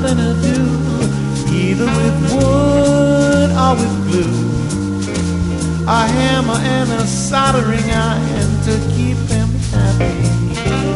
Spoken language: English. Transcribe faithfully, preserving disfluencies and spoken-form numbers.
something to do, either with wood or with glue, a hammer and a soldering iron to keep them happy.